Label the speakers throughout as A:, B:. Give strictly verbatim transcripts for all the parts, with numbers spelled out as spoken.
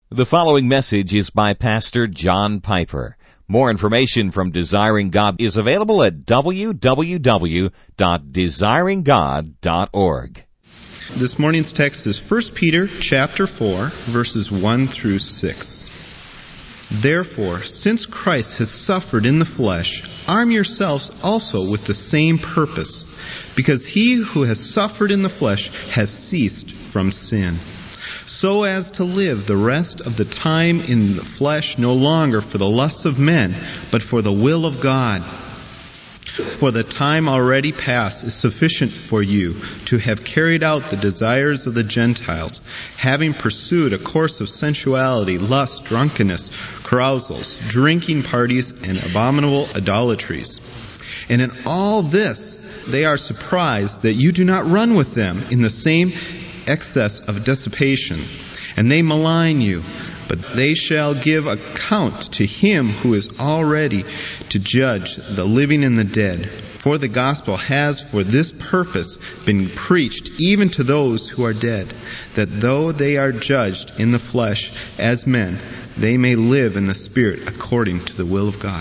A: The following message is by Pastor John Piper. More information from Desiring God is available at w w w dot desiring god dot org.
B: This morning's text is First Peter chapter four, verses one through six. Therefore, since Christ has suffered in the flesh, arm yourselves also with the same purpose, because he who has suffered in the flesh has ceased from sin, so as to live the rest of the time in the flesh no longer for the lusts of men, but for the will of God. For the time already past is sufficient for you to have carried out the desires of the Gentiles, having pursued a course of sensuality, lust, drunkenness, carousals, drinking parties, and abominable idolatries. And in all this they are surprised that you do not run with them in the same excess of dissipation, and they malign you, but they shall give account to him who is already to judge the living and the dead. For the gospel has for this purpose been preached even to those who are dead, that though they are judged in the flesh as men, they may live in the spirit according to the will of God.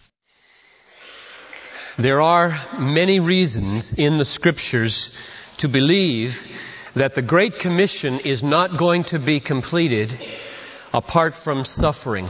C: There are many reasons in the Scriptures to believe that the Great Commission is not going to be completed apart from suffering.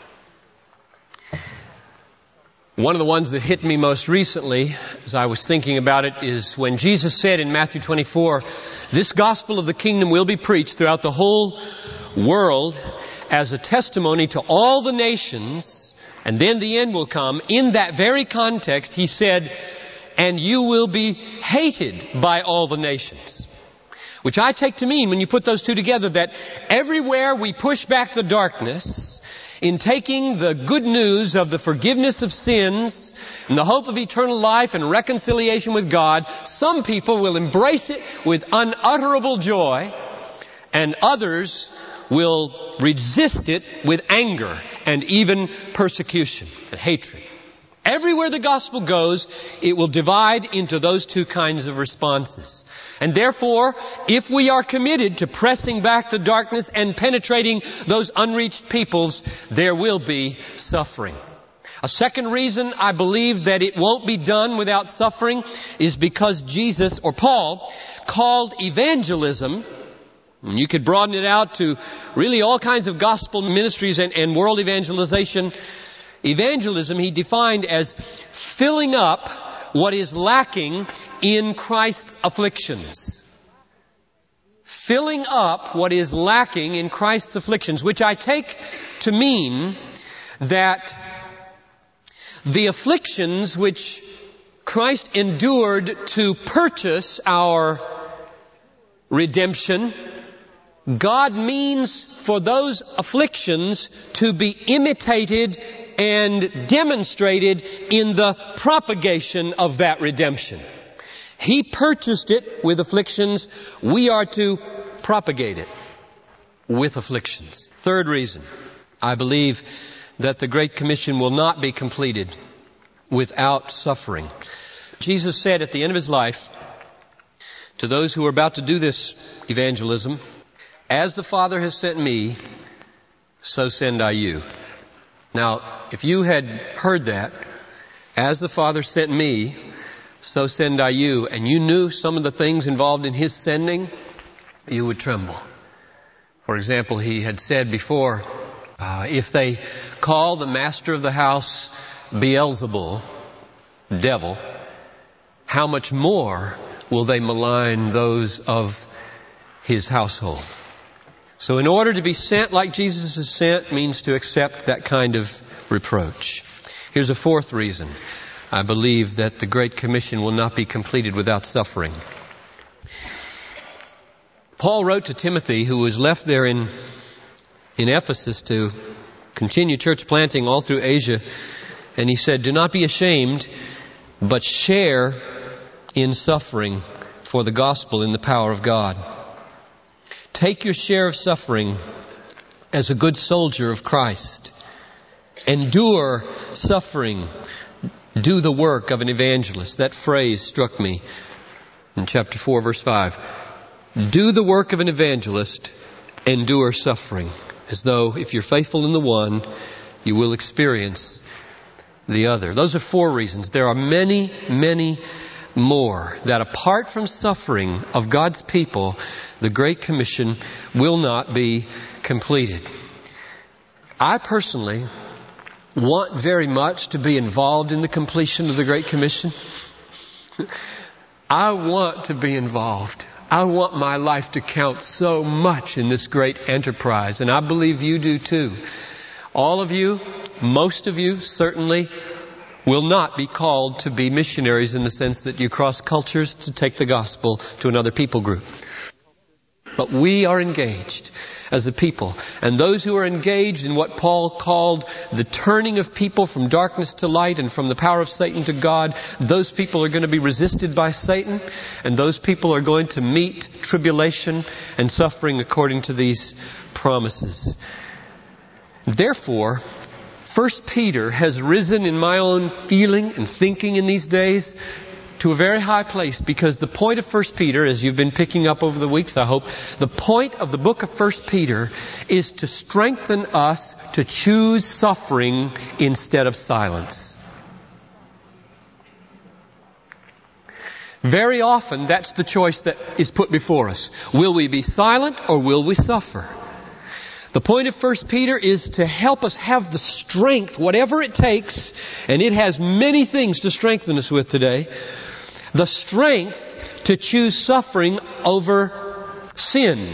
C: One of the ones that hit me most recently, as I was thinking about it, is when Jesus said in Matthew twenty-four, "This gospel of the kingdom will be preached throughout the whole world as a testimony to all the nations, and then the end will come." In that very context, he said, "And you will be hated by all the nations." Which I take to mean, when you put those two together, that everywhere we push back the darkness in taking the good news of the forgiveness of sins and the hope of eternal life and reconciliation with God, some people will embrace it with unutterable joy, and others will resist it with anger and even persecution and hatred. Everywhere the gospel goes, it will divide into those two kinds of responses. And therefore, if we are committed to pressing back the darkness and penetrating those unreached peoples, there will be suffering. A second reason I believe that it won't be done without suffering is because Jesus, or Paul, called evangelism, and you could broaden it out to really all kinds of gospel ministries and, and world evangelization. Evangelism he defined as filling up what is lacking in Christ's afflictions. Filling up what is lacking in Christ's afflictions, which I take to mean that the afflictions which Christ endured to purchase our redemption, God means for those afflictions to be imitated and demonstrated in the propagation of that redemption. He purchased it with afflictions. We are to propagate it with afflictions. Third reason, I believe that the Great Commission will not be completed without suffering. Jesus said at the end of his life to those who were about to do this evangelism, "As the Father has sent me, so send I you." Now, if you had heard that, "As the Father sent me, so send I you," and you knew some of the things involved in his sending, you would tremble. For example, he had said before, uh, if they call the master of the house Beelzebul, devil, how much more will they malign those of his household? So in order to be sent like Jesus is sent means to accept that kind of reproach. Here's a fourth reason I believe that the Great Commission will not be completed without suffering. Paul wrote to Timothy, who was left there in, in Ephesus to continue church planting all through Asia, and he said, "Do not be ashamed, but share in suffering for the gospel in the power of God." Take your share of suffering as a good soldier of Christ. Endure suffering. Do the work of an evangelist. That phrase struck me in chapter four, verse five. Do the work of an evangelist. Endure suffering. as though if you're faithful in the one, you will experience the other. Those are four reasons. There are many, many more that apart from suffering of God's people, the Great Commission will not be completed. I personally want very much to be involved in the completion of the Great Commission. I want to be involved. I want my life to count so much in this great enterprise, and I believe you do too. All of you, most of you certainly, will not be called to be missionaries in the sense that you cross cultures to take the gospel to another people group. But we are engaged as a people. And those who are engaged in what Paul called the turning of people from darkness to light and from the power of Satan to God, those people are going to be resisted by Satan, and those people are going to meet tribulation and suffering according to these promises. Therefore, First Peter has risen in my own feeling and thinking in these days to a very high place, because the point of First Peter, as you've been picking up over the weeks, I hope, the point of the book of First Peter is to strengthen us to choose suffering instead of silence. Very often that's the choice that is put before us. Will we be silent or will we suffer? The point of First Peter is to help us have the strength, whatever it takes, and it has many things to strengthen us with today, the strength to choose suffering over sin.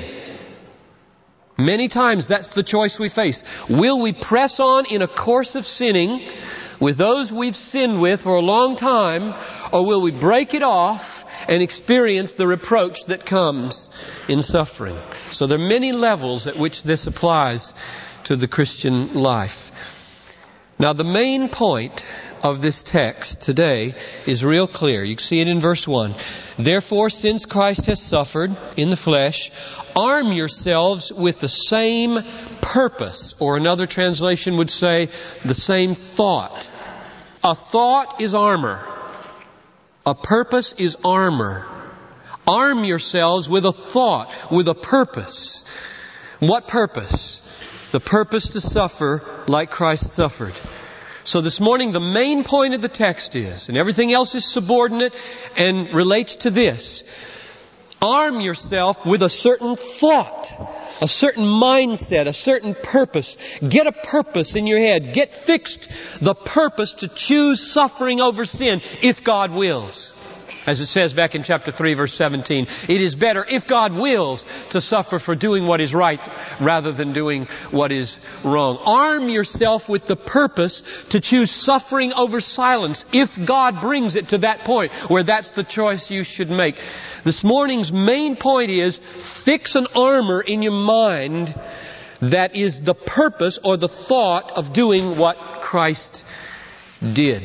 C: Many times that's the choice we face. Will we press on in a course of sinning with those we've sinned with for a long time, or will we break it off and experience the reproach that comes in suffering? So there are many levels at which this applies to the Christian life. Now, the main point of this text today is real clear. You can see it in verse one. Therefore, since Christ has suffered in the flesh, arm yourselves with the same purpose, or another translation would say the same thought. A thought is armor. A purpose is armor. Arm yourselves with a thought, with a purpose. What purpose? The purpose to suffer like Christ suffered. So this morning the main point of the text is, and everything else is subordinate and relates to this, arm yourself with a certain thought, a certain mindset, a certain purpose. Get a purpose in your head. Get fixed the purpose to choose suffering over sin if God wills. As it says back in chapter three, verse seventeen, it is better, if God wills, to suffer for doing what is right rather than doing what is wrong. Arm yourself with the purpose to choose suffering over silence if God brings it to that point where that's the choice you should make. This morning's main point is fix an armor in your mind that is the purpose or the thought of doing what Christ did.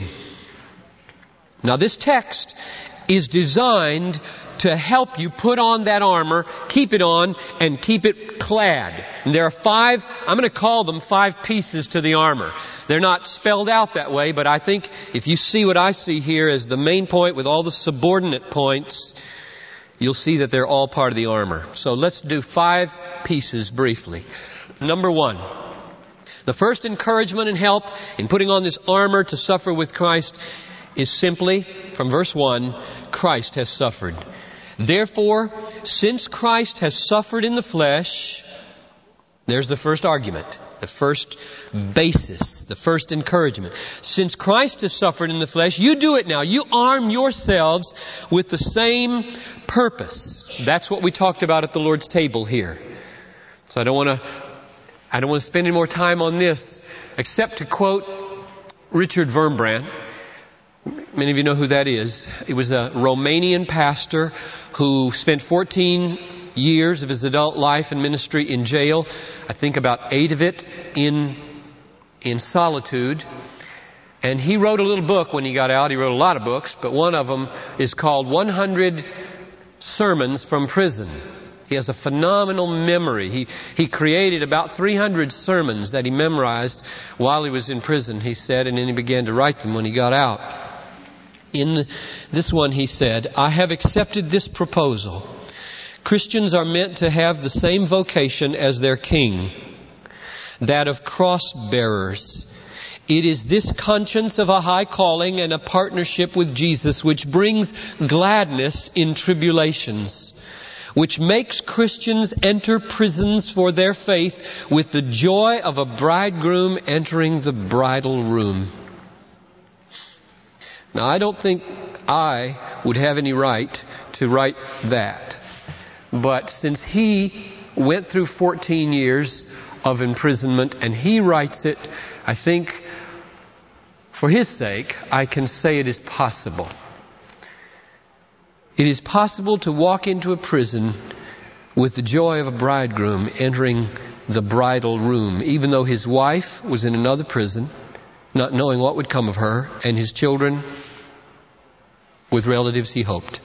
C: Now, this text is designed to help you put on that armor, keep it on, and keep it clad. And there are five, I'm going to call them five pieces to the armor. They're not spelled out that way, but I think if you see what I see here as the main point with all the subordinate points, you'll see that they're all part of the armor. So let's do five pieces briefly. Number one, the first encouragement and help in putting on this armor to suffer with Christ is simply, from verse one, Christ has suffered. Therefore, since Christ has suffered in the flesh, there's the first argument, the first basis, the first encouragement. Since Christ has suffered in the flesh, you do it now. You arm yourselves with the same purpose. That's what we talked about at the Lord's table here. So I don't want to, I don't want to spend any more time on this, except to quote Richard Wurmbrand. Many of you know who that is. He was a Romanian pastor who spent fourteen years of his adult life and ministry in jail. I think about eight of it in, in solitude. And he wrote a little book when he got out. He wrote a lot of books, but one of them is called one hundred Sermons from Prison. He has a phenomenal memory. He, he created about three hundred sermons that he memorized while he was in prison, he said, and then he began to write them when he got out. In this one he said, I have accepted this proposal. Christians are meant to have the same vocation as their king. that of cross-bearers. It is this conscience of a high calling and a partnership with Jesus which brings gladness in tribulations, which makes Christians enter prisons for their faith with the joy of a bridegroom entering the bridal room. Now, I don't think I would have any right to write that. But since he went through fourteen years of imprisonment and he writes it, I think for his sake, I can say it is possible. It is possible to walk into a prison with the joy of a bridegroom entering the bridal room, even though his wife was in another prison, not knowing what would come of her, and his children with relatives he hoped.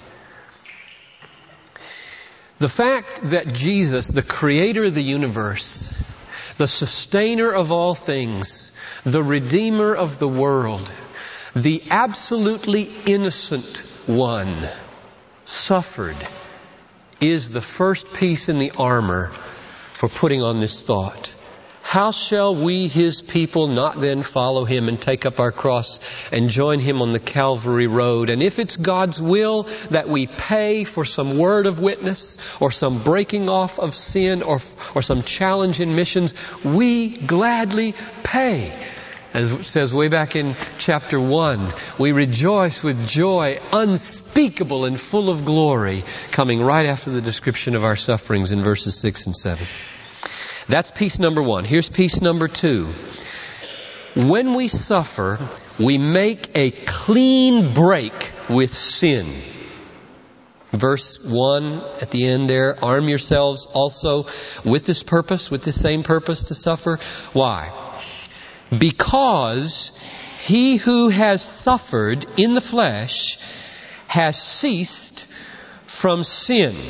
C: The fact that Jesus, the creator of the universe, the sustainer of all things, the redeemer of the world, the absolutely innocent one, suffered, is the first piece in the armor for putting on this thought. How shall we, His people, not then follow Him and take up our cross and join Him on the Calvary road? And if it's God's will that we pay for some word of witness or some breaking off of sin or, or some challenge in missions, we gladly pay. As it says way back in chapter one, we rejoice with joy unspeakable and full of glory, coming right after the description of our sufferings in verses six and seven. That's piece number one. Here's piece number two. When we suffer, we make a clean break with sin. Verse one at the end there, arm yourselves also with this purpose, with this same purpose to suffer. Why? Because he who has suffered in the flesh has ceased from sin.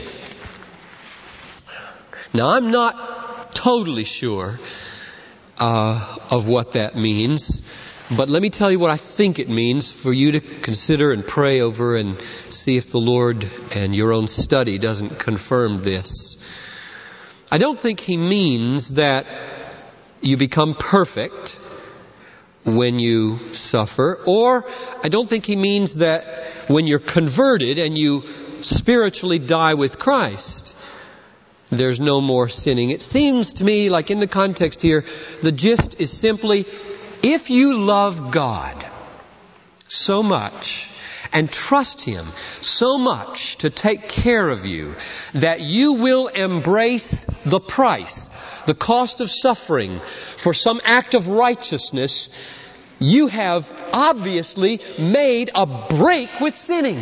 C: Now, I'm not totally sure uh, of what that means, but let me tell you what I think it means for you to consider and pray over and see if the Lord and your own study doesn't confirm this. I don't think he means that you become perfect when you suffer, or I don't think he means that when you're converted and you spiritually die with Christ, there's no more sinning. It seems to me like in the context here, the gist is simply, if you love God so much and trust Him so much to take care of you that you will embrace the price, the cost of suffering for some act of righteousness, you have obviously made a break with sinning.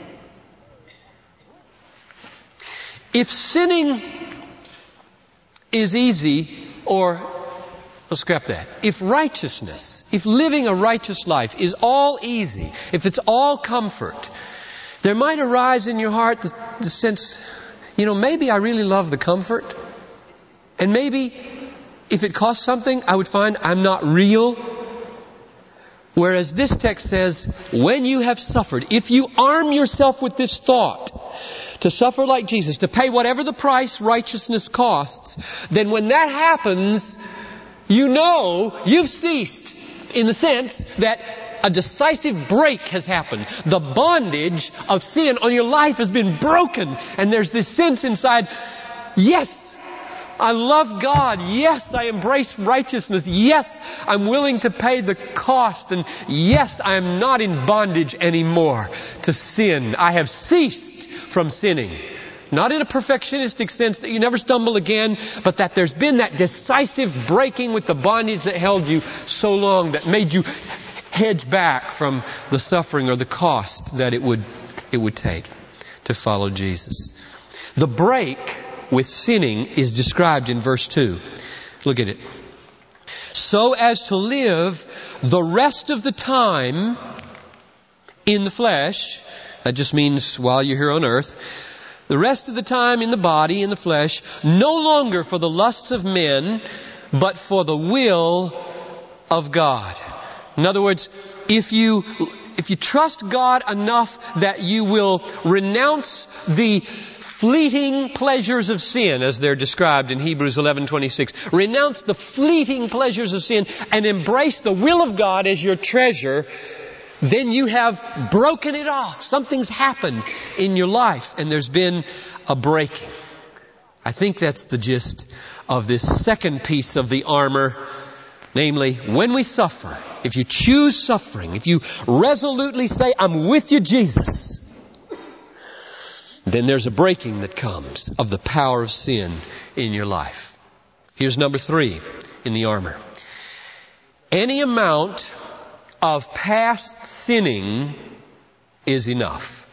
C: If sinning is easy, or let's scrap that. If righteousness, if living a righteous life is all easy, if it's all comfort, there might arise in your heart the, the sense, you know, maybe I really love the comfort, and maybe if it costs something, I would find I'm not real. Whereas this text says, when you have suffered, if you arm yourself with this thought, to suffer like Jesus, to pay whatever the price righteousness costs, then when that happens, you know you've ceased, in the sense that a decisive break has happened. The bondage of sin on your life has been broken, and there's this sense inside, yes, I love God. Yes, I embrace righteousness. Yes, I'm willing to pay the cost. And yes, I am not in bondage anymore to sin. I have ceased from sinning. Not in a perfectionistic sense that you never stumble again, but that there's been that decisive breaking with the bondage that held you so long, that made you hedge back from the suffering or the cost that it would, it would take to follow Jesus. The break with sinning is described in verse two. Look at it. So as to live the rest of the time in the flesh, that just means while you're here on earth, the rest of the time in the body, in the flesh, no longer for the lusts of men, but for the will of God. In other words, if you if you trust God enough that you will renounce the fleeting pleasures of sin, as they're described in Hebrews eleven twenty-six, renounce the fleeting pleasures of sin and embrace the will of God as your treasure, then you have broken it off. Something's happened in your life and there's been a breaking. I think that's the gist of this second piece of the armor. Namely, when we suffer, if you choose suffering, if you resolutely say, I'm with you, Jesus, then there's a breaking that comes of the power of sin in your life. Here's number three in the armor. Any amount of past sinning is enough.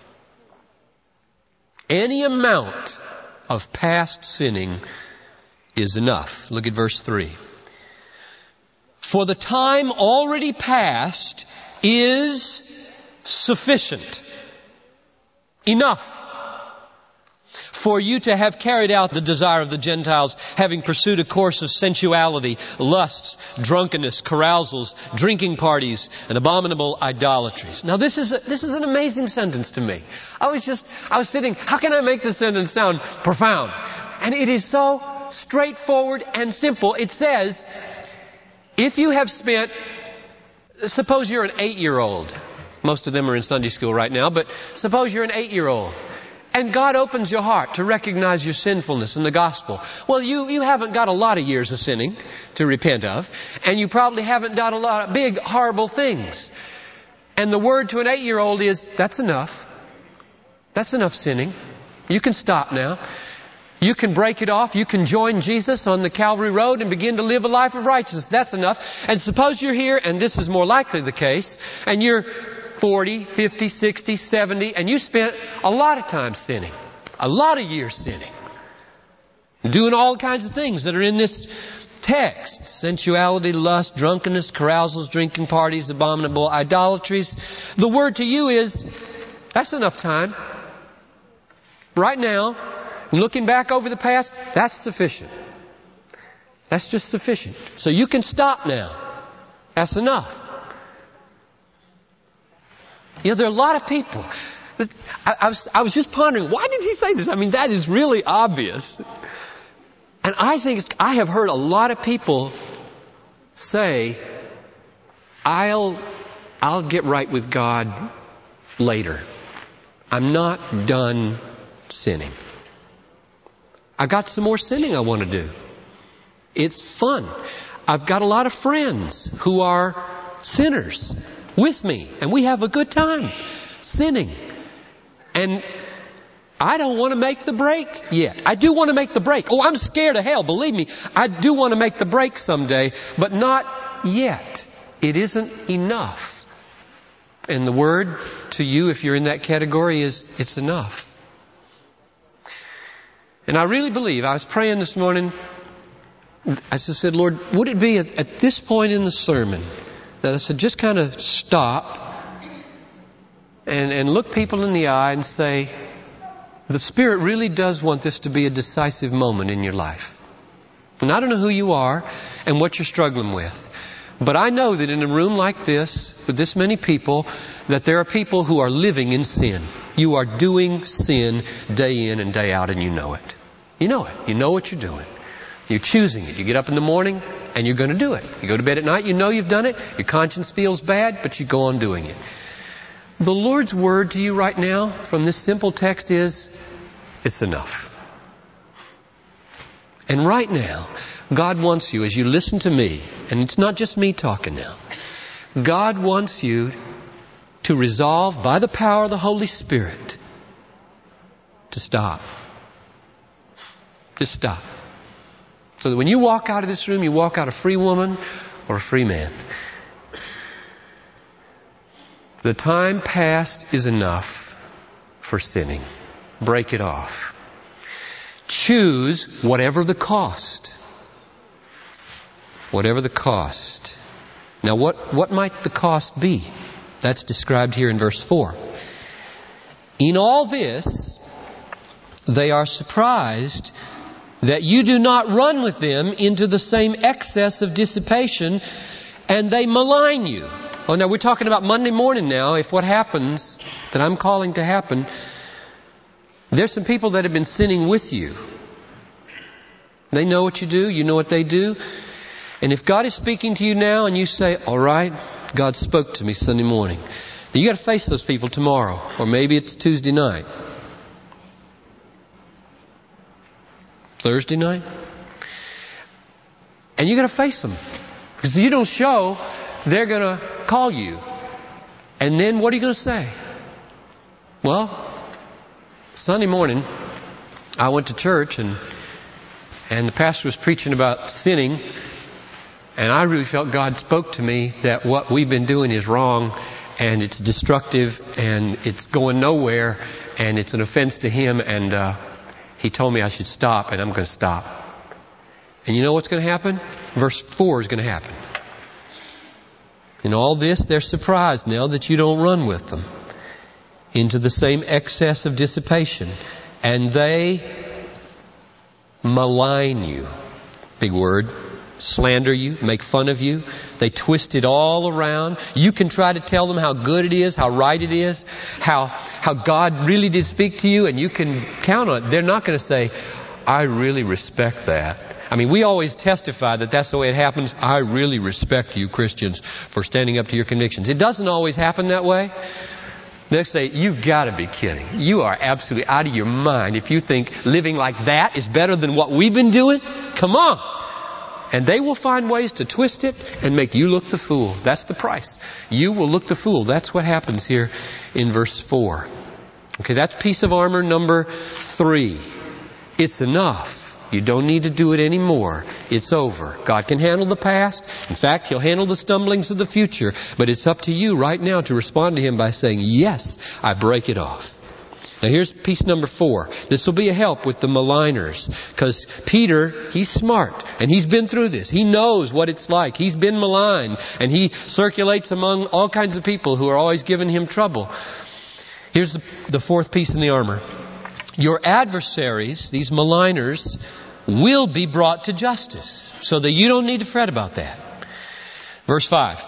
C: Any amount of past sinning is enough. Look at verse three. For the time already past is sufficient, enough, for you to have carried out the desire of the Gentiles, having pursued a course of sensuality, lusts, drunkenness, carousals, drinking parties, and abominable idolatries. Now this is a, this is an amazing sentence to me. I was just, I was sitting, how can I make this sentence sound profound? And it is so straightforward and simple. It says, if you have spent, suppose you're an eight-year-old. Most of them are in Sunday school right now, but suppose you're an eight-year-old. And God opens your heart to recognize your sinfulness in the gospel. Well, you, you haven't got a lot of years of sinning to repent of. And you probably haven't done a lot of big, horrible things. And the word to an eight-year-old is, that's enough. That's enough sinning. You can stop now. You can break it off. You can join Jesus on the Calvary Road and begin to live a life of righteousness. That's enough. And suppose you're here, and this is more likely the case, and you're forty, fifty, sixty, seventy, and you spent a lot of time sinning. A lot of years sinning. Doing all kinds of things that are in this text. Sensuality, lust, drunkenness, carousals, drinking parties, abominable idolatries. The word to you is, that's enough time. Right now, looking back over the past, that's sufficient. That's just sufficient. So you can stop now. That's enough. You know, there are a lot of people. I, I, was, I was just pondering, why did he say this? I mean, that is really obvious. And I think, it's, I have heard a lot of people say, I'll, I'll get right with God later. I'm not done sinning. I got some more sinning I want to do. It's fun. I've got a lot of friends who are sinners with me, and we have a good time sinning. And I don't want to make the break yet. I do want to make the break. Oh, I'm scared of hell. Believe me, I do want to make the break someday, but not yet. It isn't enough. And the word to you, if you're in that category, is it's enough. And I really believe, I was praying this morning, I just said, Lord, would it be at, at this point in the sermon that I said, just kind of stop and, and look people in the eye and say, the Spirit really does want this to be a decisive moment in your life. And I don't know who you are and what you're struggling with. But I know that in a room like this, with this many people, that there are people who are living in sin. You are doing sin day in and day out, and you know it. You know it. You know what you're doing. You're choosing it. You get up in the morning and you're going to do it. You go to bed at night, you know you've done it. Your conscience feels bad, but you go on doing it. The Lord's word to you right now from this simple text is, it's enough. And right now, God wants you, as you listen to me, and it's not just me talking now, God wants you to resolve by the power of the Holy Spirit to stop. Just stop. So that when you walk out of this room, you walk out a free woman or a free man. The time past is enough for sinning. Break it off. Choose whatever the cost. Whatever the cost. Now what, what might the cost be? That's described here in verse four. In all this, they are surprised that you do not run with them into the same excess of dissipation, and they malign you. Oh, now we're talking about Monday morning now. If what happens that I'm calling to happen, there's some people that have been sinning with you. They know what you do. You know what they do. And if God is speaking to you now and you say, all right, God spoke to me Sunday morning. Then you got to face those people tomorrow. Or maybe it's Tuesday night. Thursday night. And you got to face them. Because if you don't show, they're going to call you. And then what are you going to say? Well, Sunday morning, I went to church and and the pastor was preaching about sinning, and I really felt God spoke to me that what we've been doing is wrong, and it's destructive, and it's going nowhere, and it's an offense to Him, and uh, He told me I should stop, and I'm going to stop. And you know what's going to happen? Verse four is going to happen. In all this, they're surprised now that you don't run with them into the same excess of dissipation. And they malign you. Big word. Slander you, make fun of you. They twist it all around. You can try to tell them how good it is, how right it is, how how God really did speak to you, and you can count on it. They're not going to say, I really respect that. I mean, we always testify that that's the way it happens. I really respect you, Christians, for standing up to your convictions. It doesn't always happen that way. They'll say, you've got to be kidding. You are absolutely out of your mind if you think living like that is better than what we've been doing. Come on. And they will find ways to twist it and make you look the fool. That's the price. You will look the fool. That's what happens here in verse four. Okay, that's piece of armor number three. It's enough. You don't need to do it anymore. It's over. God can handle the past. In fact, He'll handle the stumblings of the future. But it's up to you right now to respond to Him by saying, yes, I break it off. Now here's piece number four. This will be a help with the maligners. Because Peter, he's smart. And he's been through this. He knows what it's like. He's been maligned. And he circulates among all kinds of people who are always giving him trouble. Here's the, the fourth piece in the armor. Your adversaries, these maligners, will be brought to justice. So that you don't need to fret about that. Verse five.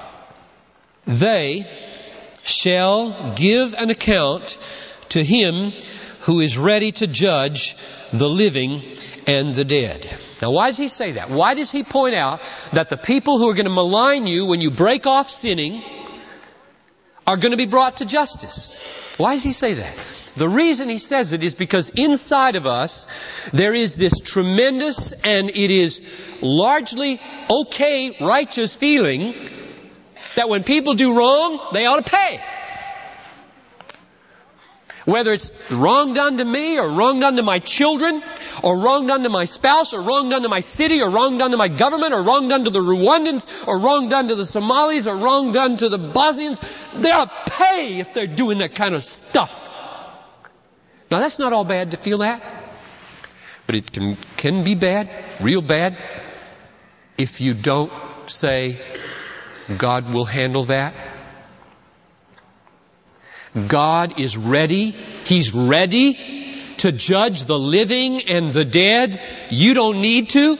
C: They shall give an account to Him who is ready to judge the living and the dead. Now why does He say that? Why does He point out that the people who are going to malign you when you break off sinning are going to be brought to justice? Why does He say that? The reason He says it is because inside of us there is this tremendous and it is largely okay, righteous feeling that when people do wrong, they ought to pay. Whether it's wrong done to me or wrong done to my children or wrong done to my spouse or wrong done to my city or wrong done to my government or wrong done to the Rwandans or wrong done to the Somalis or wrong done to the Bosnians, they ought to pay if they're doing that kind of stuff. Now that's not all bad to feel that. But it can, can be bad, real bad, if you don't say, God will handle that. God is ready. He's ready to judge the living and the dead. You don't need to.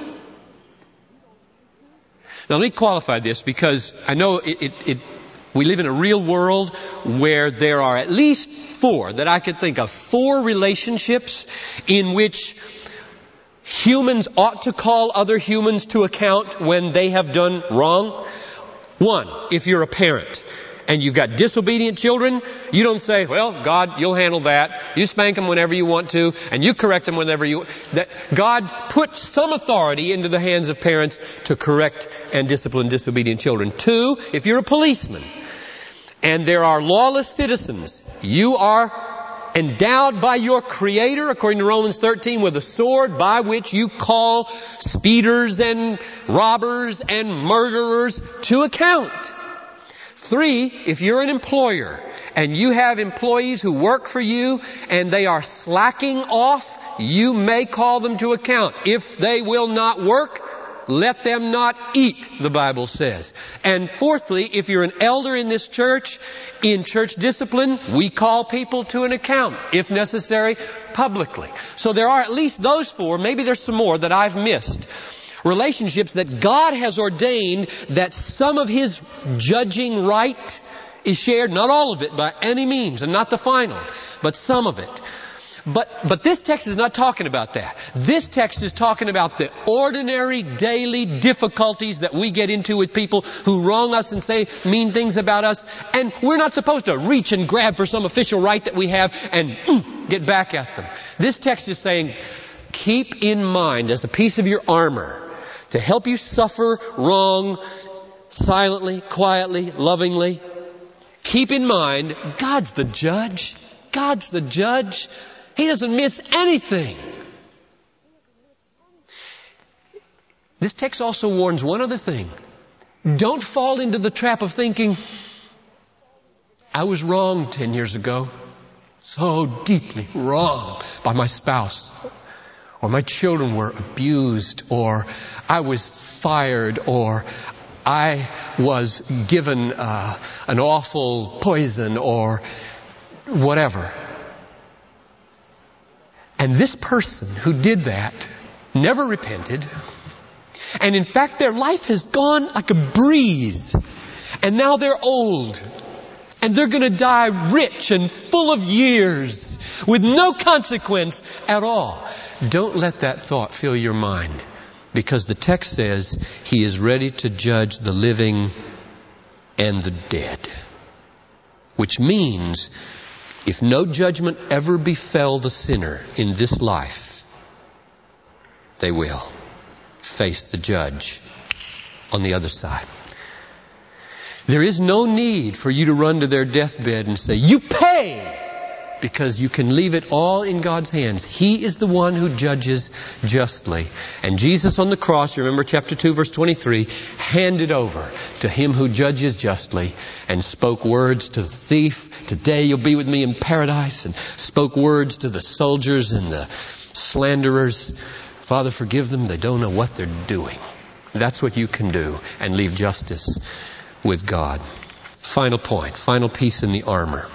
C: Now let me qualify this because I know it, it, it, we live in a real world where there are at least four that I could think of. Four relationships in which humans ought to call other humans to account when they have done wrong. One, if you're a parent and you've got disobedient children, you don't say, well, God, you'll handle that. You spank them whenever you want to, and you correct them whenever you... That God puts some authority into the hands of parents to correct and discipline disobedient children. Two, if you're a policeman and there are lawless citizens, you are endowed by your Creator, according to Romans thirteen, with a sword by which you call speeders and robbers and murderers to account. Three, if you're an employer and you have employees who work for you and they are slacking off, you may call them to account. If they will not work, let them not eat, the Bible says. And fourthly, if you're an elder in this church, in church discipline, we call people to an account, if necessary, publicly. So there are at least those four, maybe there's some more that I've missed, relationships that God has ordained that some of His judging right is shared, not all of it by any means, and not the final, but some of it. But, but this text is not talking about that. This text is talking about the ordinary daily difficulties that we get into with people who wrong us and say mean things about us. And we're not supposed to reach and grab for some official right that we have and mm, get back at them. This text is saying, keep in mind as a piece of your armor to help you suffer wrong silently, quietly, lovingly. Keep in mind, God's the judge. God's the judge. He doesn't miss anything. This text also warns one other thing. Don't fall into the trap of thinking, I was wrong ten years ago. So deeply wrong by my spouse. Or my children were abused. Or I was fired. Or I was given uh, an awful poison. Or whatever. And this person who did that never repented. And in fact, their life has gone like a breeze. And now they're old. And they're going to die rich and full of years with no consequence at all. Don't let that thought fill your mind. Because the text says He is ready to judge the living and the dead. Which means if no judgment ever befell the sinner in this life, they will face the judge on the other side. There is no need for you to run to their deathbed and say, you pay! Because you can leave it all in God's hands. He is the one who judges justly. And Jesus on the cross, you remember chapter two, verse twenty-three, handed over to Him who judges justly and spoke words to the thief, today you'll be with me in paradise, and spoke words to the soldiers and the slanderers. Father, forgive them. They don't know what they're doing. That's what you can do and leave justice with God. Final point, final piece in the armor.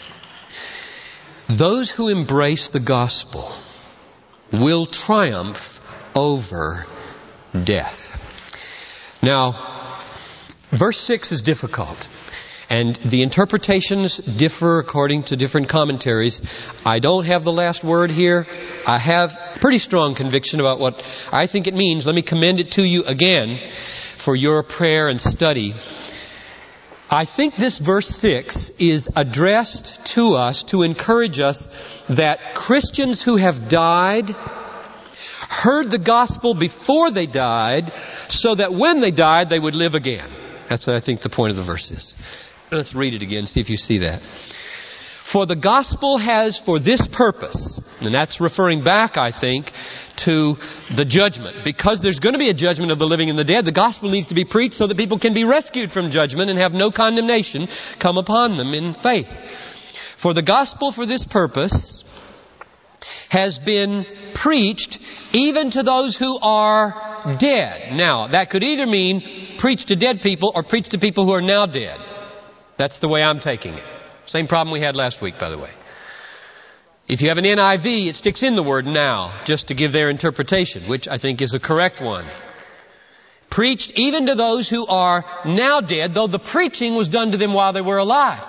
C: Those who embrace the gospel will triumph over death. Now, verse six is difficult. And the interpretations differ according to different commentaries. I don't have the last word here. I have pretty strong conviction about what I think it means. Let me commend it to you again for your prayer and study. I think this verse six is addressed to us to encourage us that Christians who have died heard the gospel before they died so that when they died they would live again. That's what I think the point of the verse is. Let's read it again, see if you see that. For the gospel has for this purpose, and that's referring back, I think, to the judgment. Because there's going to be a judgment of the living and the dead, the gospel needs to be preached so that people can be rescued from judgment and have no condemnation come upon them in faith. For the gospel for this purpose has been preached even to those who are dead. Now, that could either mean preach to dead people or preach to people who are now dead. That's the way I'm taking it. Same problem we had last week, by the way. If you have an N I V, it sticks in the word now, just to give their interpretation, which I think is a correct one. Preached even to those who are now dead, though the preaching was done to them while they were alive.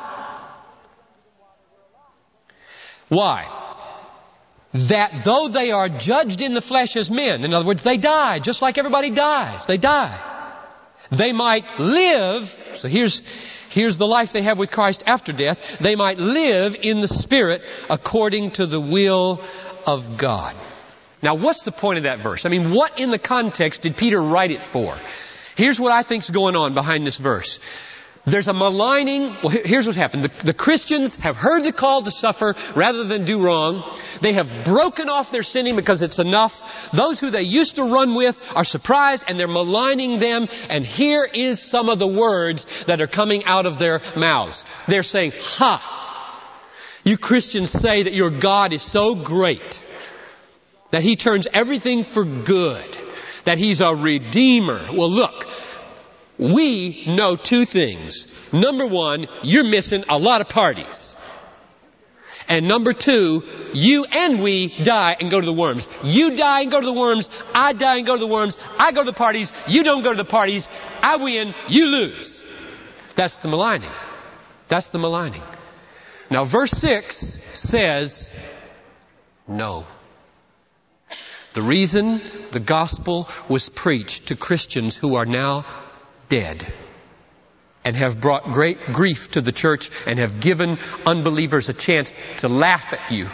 C: Why? That though they are judged in the flesh as men, in other words, they die, just like everybody dies, they die. They might live, so here's, here's the life they have with Christ after death. They might live in the Spirit according to the will of God. Now, what's the point of that verse? I mean, what in the context did Peter write it for? Here's what I think's going on behind this verse. There's a maligning. Well, here's what's happened. The, the Christians have heard the call to suffer rather than do wrong. They have broken off their sinning because it's enough. Those who they used to run with are surprised and they're maligning them. And here is some of the words that are coming out of their mouths. They're saying, ha! You Christians say that your God is so great, that He turns everything for good, that He's a redeemer. Well, look. We know two things. Number one, you're missing a lot of parties. And number two, you and we die and go to the worms. You die and go to the worms. I die and go to the worms. I go to the parties. You don't go to the parties. I win. You lose. That's the maligning. That's the maligning. Now verse six says, no. The reason the gospel was preached to Christians who are now dead and have brought great grief to the church and have given unbelievers a chance to laugh at you.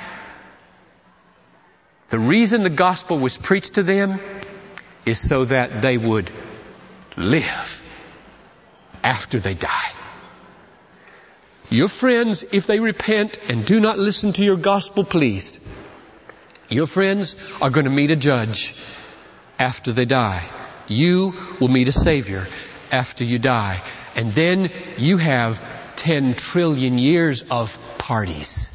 C: The reason the gospel was preached to them is so that they would live after they die. Your friends, if they repent and do not listen to your gospel, please, your friends are going to meet a judge after they die. You will meet a Savior after you die. And then you have ten trillion years of parties.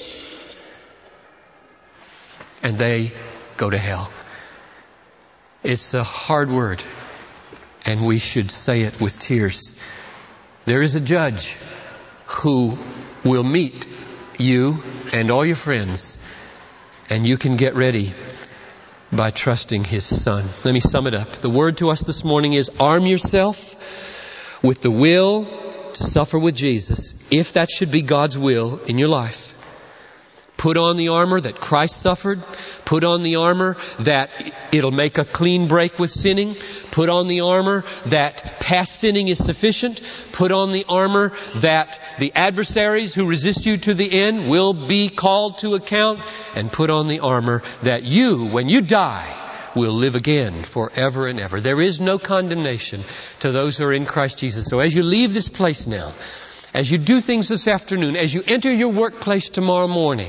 C: And they go to hell. It's a hard word, and we should say it with tears. There is a judge who will meet you and all your friends, and you can get ready by trusting His Son. Let me sum it up. The word to us this morning is arm yourself with the will to suffer with Jesus, if that should be God's will in your life. Put on the armor that Christ suffered. Put on the armor that it'll make a clean break with sinning. Put on the armor that past sinning is sufficient. Put on the armor that the adversaries who resist you to the end will be called to account. And put on the armor that you, when you die, will live again forever and ever. There is no condemnation to those who are in Christ Jesus. So as you leave this place now, as you do things this afternoon, as you enter your workplace tomorrow morning,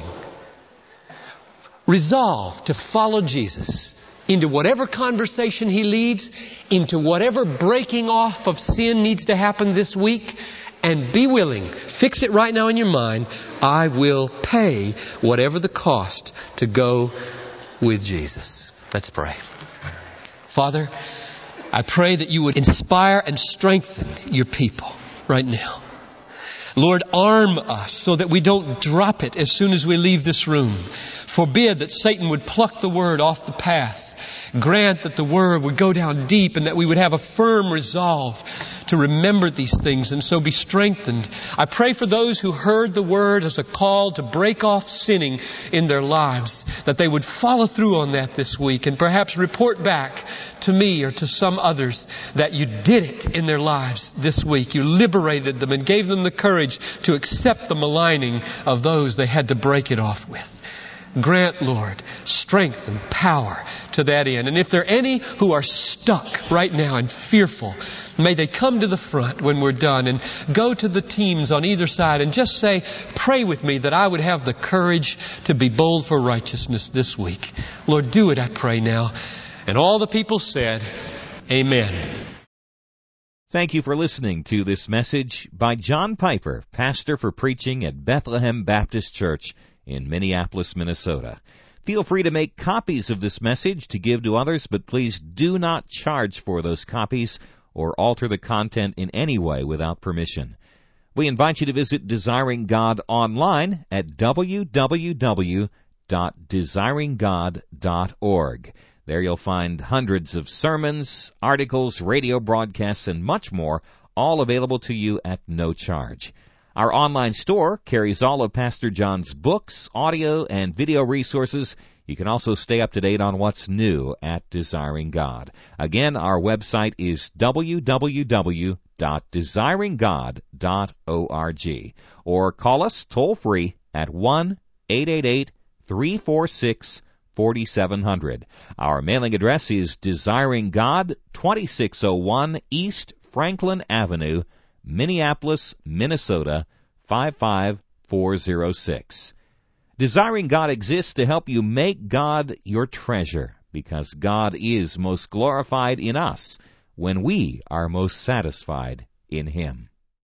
C: resolve to follow Jesus into whatever conversation He leads, into whatever breaking off of sin needs to happen this week, and be willing, fix it right now in your mind, I will pay whatever the cost to go with Jesus. Let's pray. Father, I pray that you would inspire and strengthen your people right now. Lord, arm us so that we don't drop it as soon as we leave this room. Forbid that Satan would pluck the word off the path. Grant that the word would go down deep and that we would have a firm resolve to remember these things and so be strengthened. I pray for those who heard the word as a call to break off sinning in their lives, that they would follow through on that this week and perhaps report back to me or to some others that you did it in their lives this week. You liberated them and gave them the courage to accept the maligning of those they had to break it off with. Grant, Lord, strength and power to that end. And if there are any who are stuck right now and fearful, may they come to the front when we're done and go to the teams on either side and just say, pray with me that I would have the courage to be bold for righteousness this week. Lord, do it, I pray now. And all the people said, Amen.
A: Thank you for listening to this message by John Piper, pastor for preaching at Bethlehem Baptist Church in Minneapolis, Minnesota. Feel free to make copies of this message to give to others, but please do not charge for those copies or alter the content in any way without permission. We invite you to visit Desiring God online at w w w dot desiring god dot org. There you'll find hundreds of sermons, articles, radio broadcasts, and much more, all available to you at no charge. Our online store carries all of Pastor John's books, audio, and video resources. You can also stay up to date on what's new at Desiring God. Again, our website is w w w dot desiring god dot org. Or call us toll-free at one eight eight eight, three four six, four seven zero zero. Our mailing address is Desiring God, twenty-six oh one East Franklin Avenue, Minneapolis, Minnesota, five five four zero six. Desiring God exists to help you make God your treasure, because God is most glorified in us when we are most satisfied in Him.